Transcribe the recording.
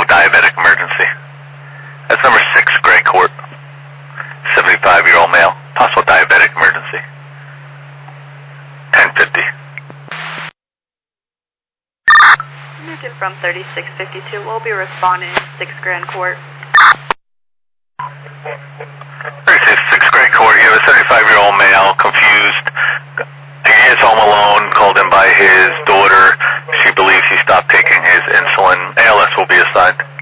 diabetic emergency. That's number 6, Gray Court. 75-year-old male. Possible diabetic emergency. 1050. Newton from 3652 will be responding 6 Grand Court. 36 Gray Court. You have a 75-year-old male, confused. He is home alone, called in by his daughter. She believes he stopped taking his insulin. ALS will be assigned.